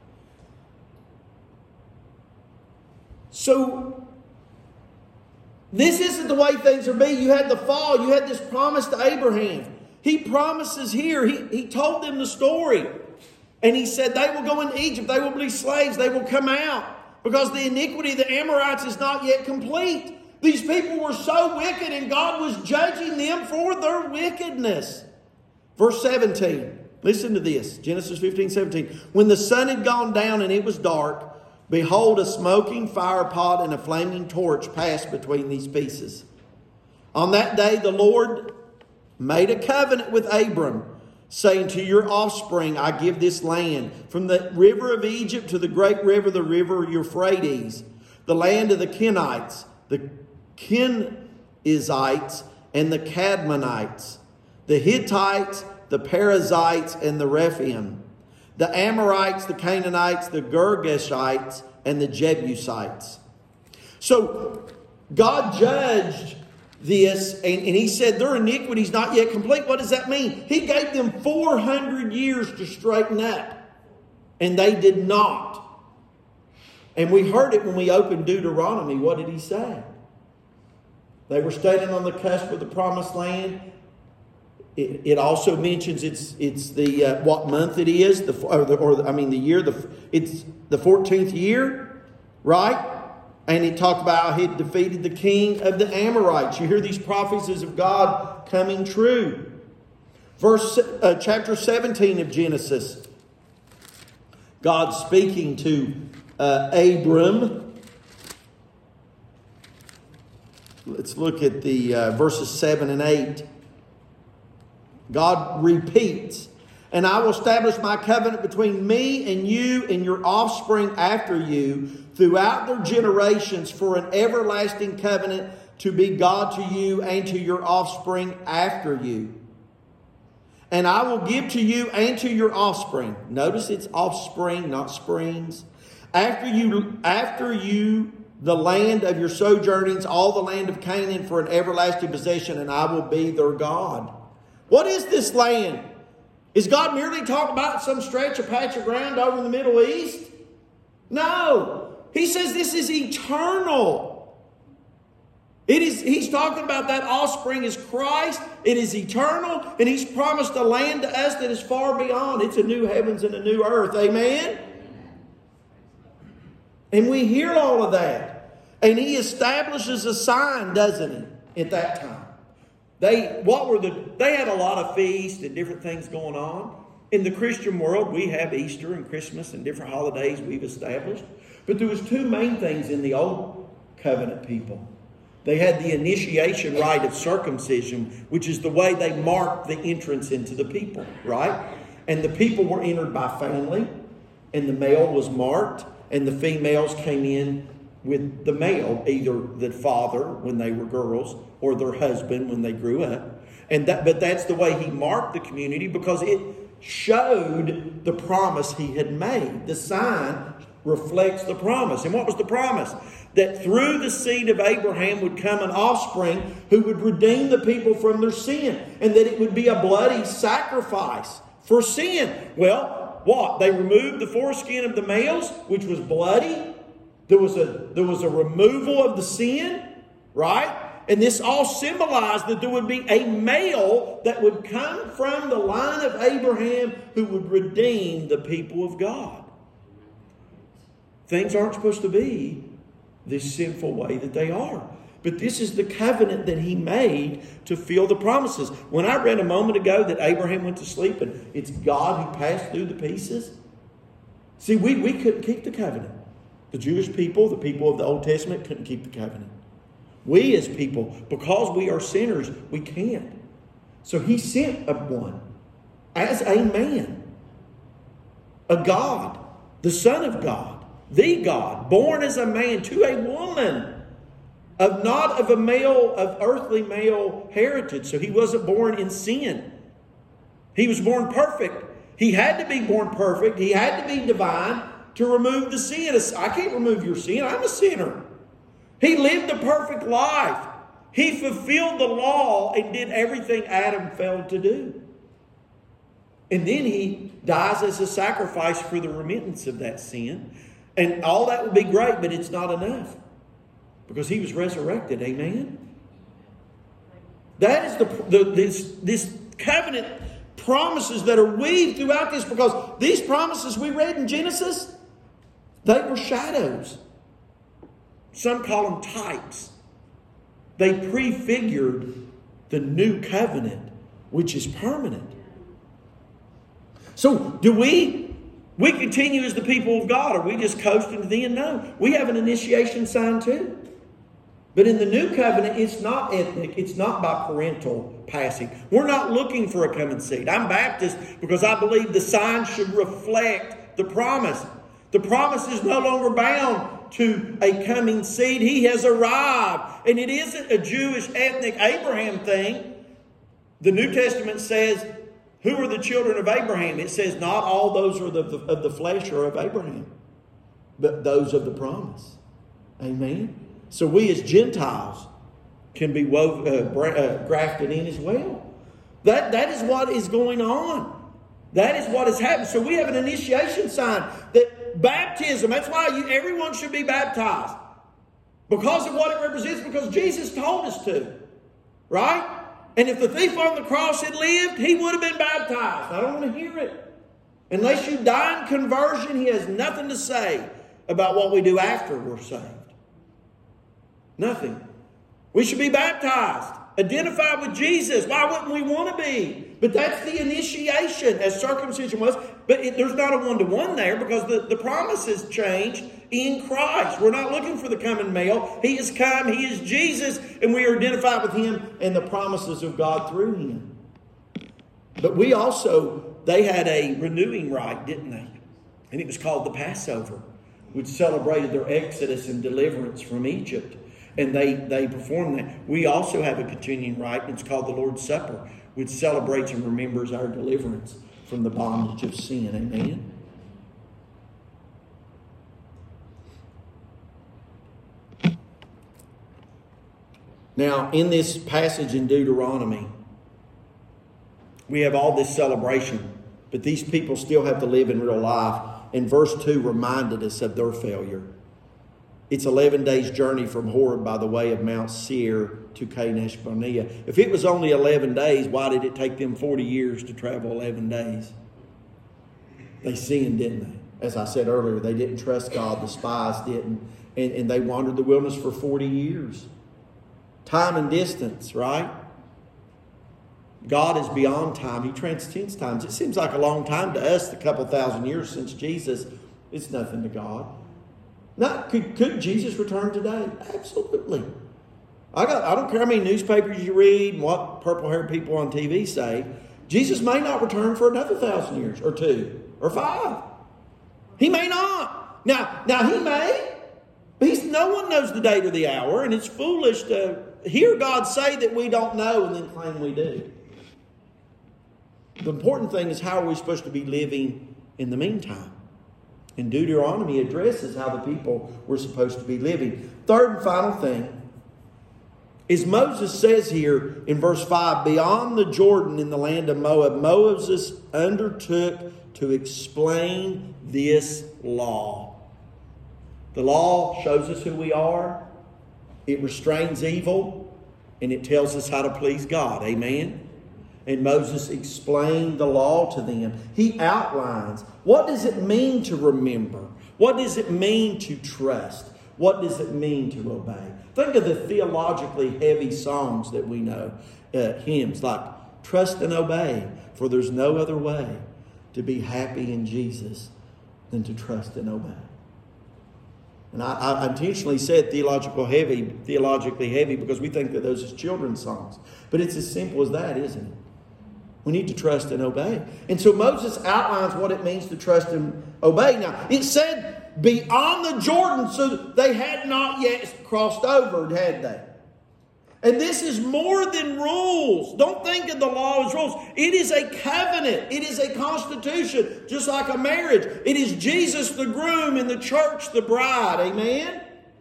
A: So This isn't the way things are being. You had the fall. You had this promise to Abraham. He promises here. He, he told them the story. And he said they will go into Egypt. They will be slaves. They will come out. Because the iniquity of the Amorites is not yet complete. These people were so wicked and God was judging them for their wickedness. Verse seventeen. Listen to this. Genesis fifteen, seventeen. When the sun had gone down and it was dark, behold, a smoking fire pot and a flaming torch passed between these pieces. On that day the Lord made a covenant with Abram, saying, to your offspring I give this land, from the river of Egypt to the great river, the river Euphrates, the land of the Kenites, the Kenizzites, and the Cadmonites, the Hittites, the Perizzites, and the Rephaim, the Amorites, the Canaanites, the Girgashites, and the Jebusites. So God judged this, and, and he said their iniquity is not yet complete. What does that mean? He gave them four hundred years to straighten up, and they did not. And we heard it when we opened Deuteronomy. What did he say? They were standing on the cusp of the promised land. It, it also mentions it's it's the uh, what month it is, the or, the, or the, I mean the year. The it's the fourteenth year, right? And it talked about how he had defeated the king of the Amorites. You hear these prophecies of God coming true. Verse uh, chapter seventeen of Genesis. God speaking to uh, Abram. Let's look at the uh, verses seven and eight. God repeats, and I will establish my covenant between me and you and your offspring after you throughout their generations for an everlasting covenant to be God to you and to your offspring after you. And I will give to you and to your offspring. Notice it's offspring, not springs. After you, after you, the land of your sojournings, all the land of Canaan for an everlasting possession, and I will be their God. What is this land? Is God merely talking about some stretch of patch of ground over in the Middle East? No. He says this is eternal. It is, he's talking about that offspring is Christ. It is eternal. And he's promised a land to us that is far beyond. It's a new heavens and a new earth. Amen? And we hear all of that. And he establishes a sign, doesn't he, at that time? They what were the they had a lot of feasts and different things going on. In the Christian world, we have Easter and Christmas and different holidays we've established. But there was two main things in the old covenant people. They had the initiation rite of circumcision, which is the way they marked the entrance into the people, right? And the people were entered by family, and the male was marked, and the females came in with the male, either the father when they were girls or their husband when they grew up. And that, but that's the way he marked the community because it showed the promise he had made. The sign reflects the promise. And what was the promise? That through the seed of Abraham would come an offspring who would redeem the people from their sin, and that it would be a bloody sacrifice for sin. Well, what? They removed the foreskin of the males, which was bloody. There was a there was a removal of the sin, right? And this all symbolized that there would be a male that would come from the line of Abraham who would redeem the people of God. Things aren't supposed to be this sinful way that they are. But this is the covenant that he made to fulfill the promises. When I read a moment ago that Abraham went to sleep and it's God who passed through the pieces. See, we, we couldn't keep the covenant. The Jewish people, the people of the Old Testament, couldn't keep the covenant. We as people, because we are sinners, we can't. So he sent a one as a man, a God, the Son of God, the God, born as a man to a woman, of not of a male, of earthly male heritage. So he wasn't born in sin. He was born perfect. He had to be born perfect. He had to be divine to remove the sin. I can't remove your sin. I'm a sinner. He lived a perfect life. He fulfilled the law and did everything Adam failed to do. And then he dies as a sacrifice for the remittance of that sin. And all that would be great, but it's not enough. Because He was resurrected. Amen? That is the, the this, this covenant promises that are weaved throughout this, because these promises we read in Genesis, they were shadows. Some call them types. They prefigured the new covenant, which is permanent. So, do we, we continue as the people of God? Are we just coasting to the end? No. We have an initiation sign too. But in the new covenant, it's not ethnic. It's not by parental passing. We're not looking for a coming seed. I'm Baptist because I believe the sign should reflect the promise. The promise is no longer bound to a coming seed. He has arrived. And it isn't a Jewish ethnic Abraham thing. The New Testament says, who are the children of Abraham? It says not all those are the, of the flesh are of Abraham, but those of the promise. Amen? So we as Gentiles can be wove, uh, bra- uh, grafted in as well. That, that is what is going on. That is what has happened. So we have an initiation sign that baptism, that's why you, everyone should be baptized. Because of what it represents, because Jesus told us to. Right? And if the thief on the cross had lived, he would have been baptized. I don't want to hear it. Unless you die in conversion, he has nothing to say about what we do after we're saved. Nothing. We should be baptized, identified with Jesus. Why wouldn't we want to be? But that's the initiation, as circumcision was. But it, there's not a one-to-one there, because the, the promise has changed in Christ. We're not looking for the coming male. He has come. He is Jesus. And we are identified with Him and the promises of God through Him. But we also, they had a renewing rite, didn't they? And it was called the Passover, which celebrated their exodus and deliverance from Egypt. And they, they performed that. We also have a continuing rite. It's called the Lord's Supper, which celebrates and remembers our deliverance from the bondage of sin. Amen? Now, in this passage in Deuteronomy, we have all this celebration, but these people still have to live in real life. And verse two reminded us of their failure. It's eleven days' journey from Horeb by the way of Mount Seir to Kadesh Barnea. If it was only eleven days, why did it take them forty years to travel eleven days? They sinned, didn't they? As I said earlier, they didn't trust God. The spies didn't. And, and they wandered the wilderness for forty years. Time and distance, right? God is beyond time. He transcends times. It seems like a long time to us, a couple thousand years since Jesus. It's nothing to God. Not, could, could Jesus return today? Absolutely. I got. I don't care how many newspapers you read and what purple-haired people on T V say. Jesus may not return for another thousand years or two or five. He may not. Now, now he may. But he's, no one knows the date or the hour, and it's foolish to hear God say that we don't know and then claim we do. The important thing is, how are we supposed to be living in the meantime? And Deuteronomy addresses how the people were supposed to be living. Third and final thing is Moses says here in verse five, beyond the Jordan in the land of Moab, Moses undertook to explain this law. The law shows us who we are. It restrains evil. And it tells us how to please God. Amen? And Moses explained the law to them. He outlines, what does it mean to remember? What does it mean to trust? What does it mean to obey? Think of the theologically heavy songs that we know. Uh, hymns like, trust and obey, for there's no other way to be happy in Jesus than to trust and obey. And I, I intentionally said theological heavy, theologically heavy, because we think that those are children's songs. But it's as simple as that, isn't it? We need to trust and obey. And so Moses outlines what it means to trust and obey. Now, it said beyond the Jordan, so they had not yet crossed over, had they? And this is more than rules. Don't think of the law as rules. It is a covenant. It is a constitution, just like a marriage. It is Jesus the groom and the church the bride. Amen?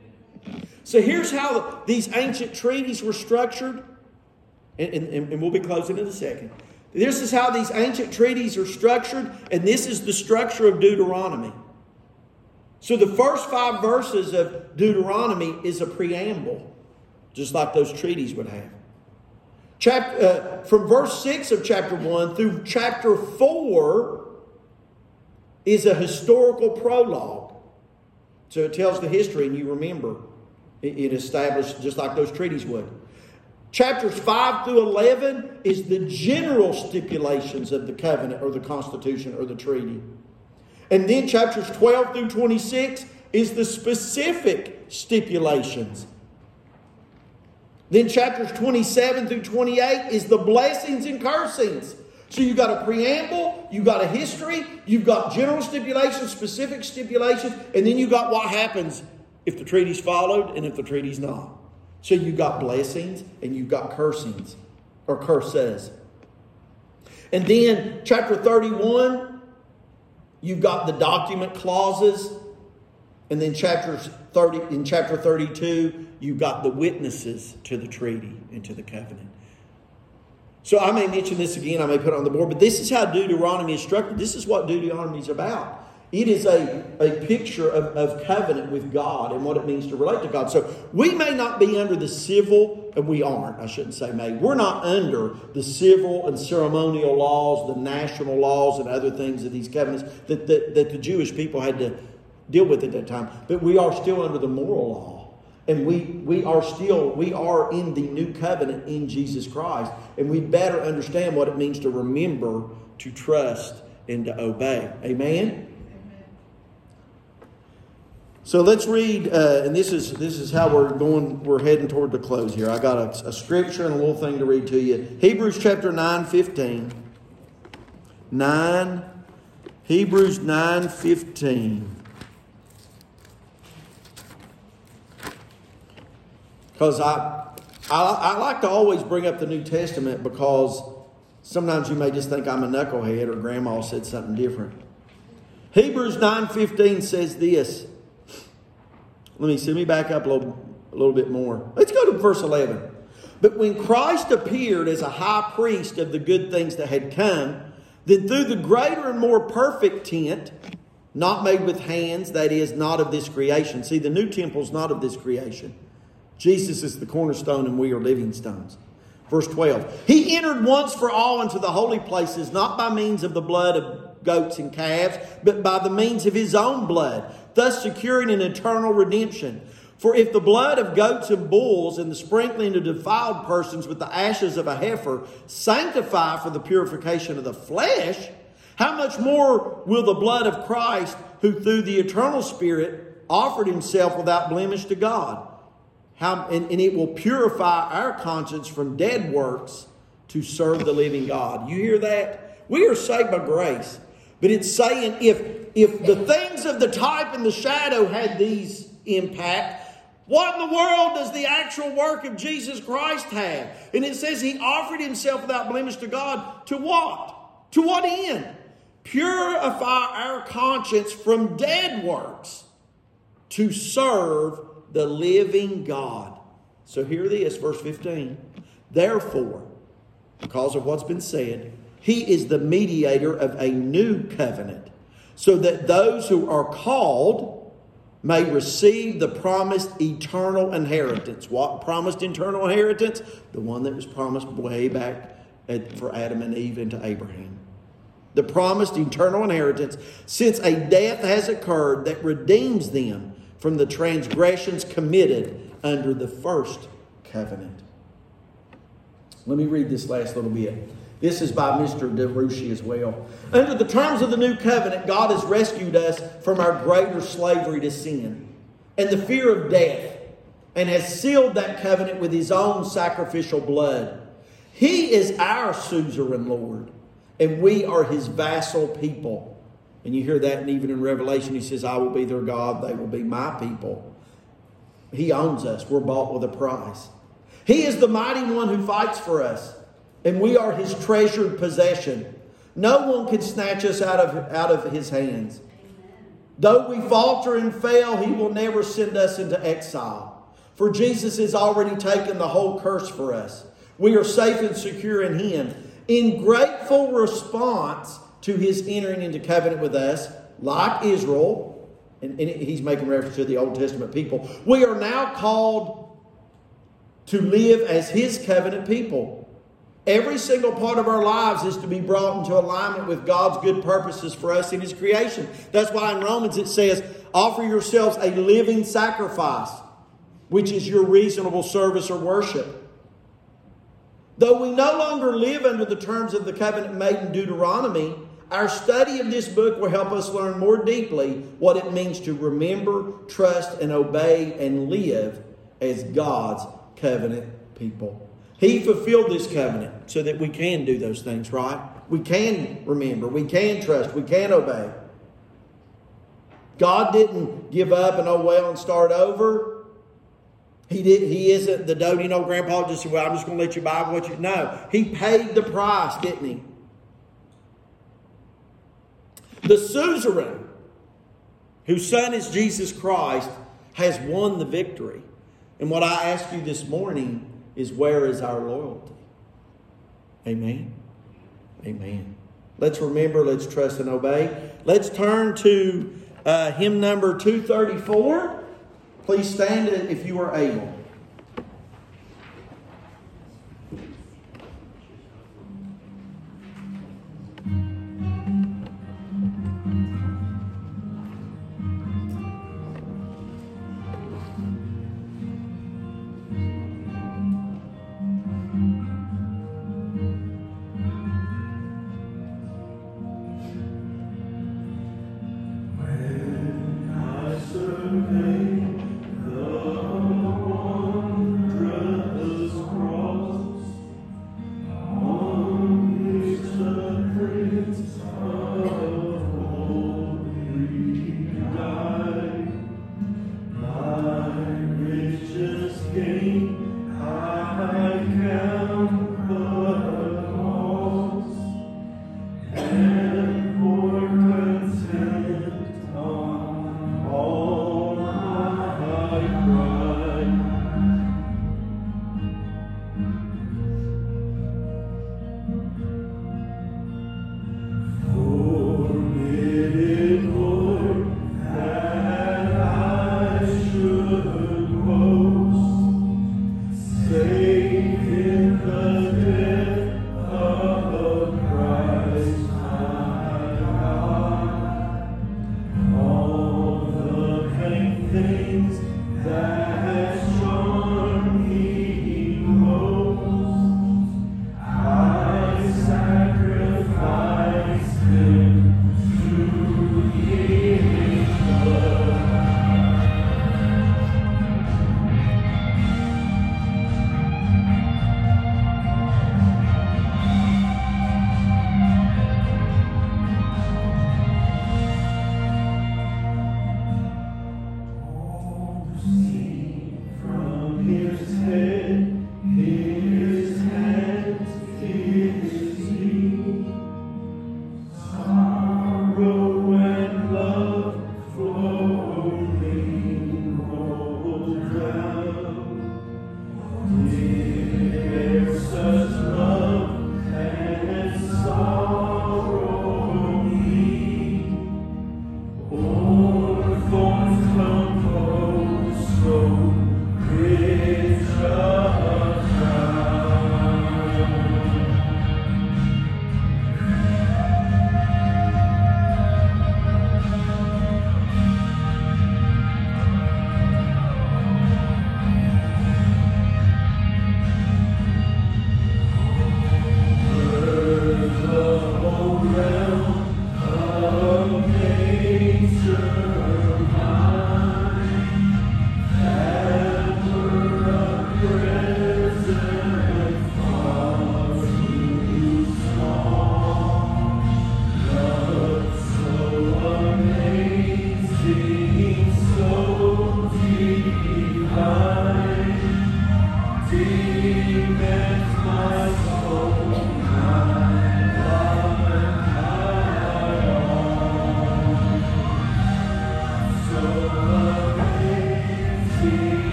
A: So here's how these ancient treaties were structured. And, and, and we'll be closing in a second. This is how these ancient treaties are structured. And this is the structure of Deuteronomy. So the first five verses of Deuteronomy is a preamble, just like those treaties would have. Chapter, uh, from verse six of chapter one through chapter four is a historical prologue. So it tells the history, and you remember it, it established just like those treaties would. Chapters five through eleven is the general stipulations of the covenant or the constitution or the treaty. And then chapters twelve through twenty-six is the specific stipulations. Then chapters twenty-seven through twenty-eight is the blessings and cursings. So you've got a preamble, you've got a history, you've got general stipulations, specific stipulations, and then you've got what happens if the treaty's followed and if the treaty's not. So you've got blessings and you've got cursings, or curses. And then chapter thirty-one, you've got the document clauses. And then chapters thirty, in chapter thirty-two, you've got the witnesses to the treaty and to the covenant. So I may mention this again, I may put it on the board, but this is how Deuteronomy is structured. This is what Deuteronomy is about. It is a, a picture of, of covenant with God and what it means to relate to God. So we may not be under the civil, and we aren't, I shouldn't say may. We're not under the civil and ceremonial laws, the national laws and other things of these covenants that, that, that the Jewish people had to deal with at that time. But we are still under the moral law. And we, we are still, we are in the new covenant in Jesus Christ. And we better understand what it means to remember, to trust, and to obey. Amen? So let's read, uh, and this is this is how we're going, we're heading toward the close here. I got a, a scripture and a little thing to read to you. Hebrews chapter nine, fifteen. nine, Hebrews nine, fifteen. Because I, I I like to always bring up the New Testament because sometimes you may just think I'm a knucklehead or Grandma said something different. Hebrews nine fifteen says this. Let me see, let me back up a little, a little bit more. Let's go to verse eleven. But when Christ appeared as a high priest of the good things that had come, then through the greater and more perfect tent, not made with hands, that is, not of this creation. See, the new temple is not of this creation. Jesus is the cornerstone and we are living stones. Verse twelve. He entered once for all into the holy places, not by means of the blood of goats and calves, but by the means of his own blood, thus securing an eternal redemption. For if the blood of goats and bulls and the sprinkling of defiled persons with the ashes of a heifer sanctify for the purification of the flesh, how much more will the blood of Christ, who through the eternal Spirit offered himself without blemish to God, How, and, and it will purify our conscience from dead works to serve the living God. You hear that? We are saved by grace. But it's saying if, if the things of the type and the shadow had these impact, what in the world does the actual work of Jesus Christ have? And it says he offered himself without blemish to God. To what? To what end? Purify our conscience from dead works to serve the living God. So hear this, verse fifteen. Therefore, because of what's been said, he is the mediator of a new covenant, so that those who are called may receive the promised eternal inheritance. What promised eternal inheritance? The one that was promised way back at, for Adam and Eve and to Abraham. The promised eternal inheritance, since a death has occurred that redeems them from the transgressions committed under the first covenant. Let me read this last little bit. This is by Mister DeRushi as well. Under the terms of the new covenant, God has rescued us from our greater slavery to sin and the fear of death, and has sealed that covenant with his own sacrificial blood. He is our suzerain Lord, and we are his vassal people. And you hear that, and even in Revelation, he says, I will be their God, they will be my people. He owns us. We're bought with a price. He is the mighty one who fights for us, and we are his treasured possession. No one can snatch us out of, out of his hands. Amen. Though we falter and fail, he will never send us into exile. For Jesus has already taken the whole curse for us. We are safe and secure in him. In grateful response to his entering into covenant with us, like Israel, And, and he's making reference to the Old Testament people. We are now called to live as his covenant people. Every single part of our lives is to be brought into alignment with God's good purposes for us in his creation. That's why in Romans it says, offer yourselves a living sacrifice, which is your reasonable service or worship. Though we no longer live under the terms of the covenant made in Deuteronomy, our study of this book will help us learn more deeply what it means to remember, trust, and obey and live as God's covenant people. He fulfilled this covenant so that we can do those things, right? We can remember, we can trust, we can obey. God didn't give up and oh well and start over. He did. He isn't the doting old grandpa who just said, well, I'm just going to let you buy what you... No, he paid the price, didn't he? The suzerain, whose son is Jesus Christ, has won the victory. And what I ask you this morning is, where is our loyalty? Amen. Amen. Let's remember, let's trust and obey. Let's turn to uh, hymn number two thirty-four. Please stand if you are able.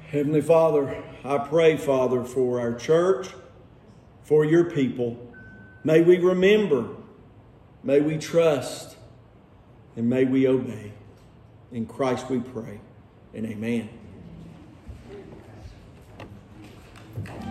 A: Heavenly Father, I pray, Father, for our church, for your people. May we remember, may we trust, and may we obey. In Christ we pray, and amen.